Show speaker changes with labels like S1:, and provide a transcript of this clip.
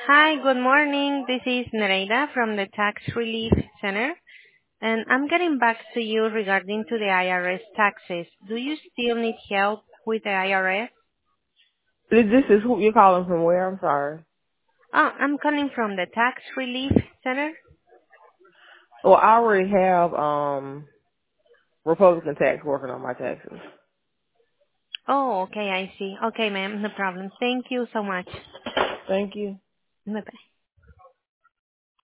S1: Hi, good morning. This is Nereida from the Tax Relief Center, and I'm getting back to you regarding to the IRS taxes. Do you still need help with the IRS?
S2: This is who you're calling from where? I'm sorry.
S1: Oh, I'm calling from the Tax Relief Center.
S2: Well, I already have Republican tax working on my taxes.
S1: Oh, okay, I see. Okay, ma'am, no problem. Thank you so much.
S2: Thank you.
S1: Bye-bye.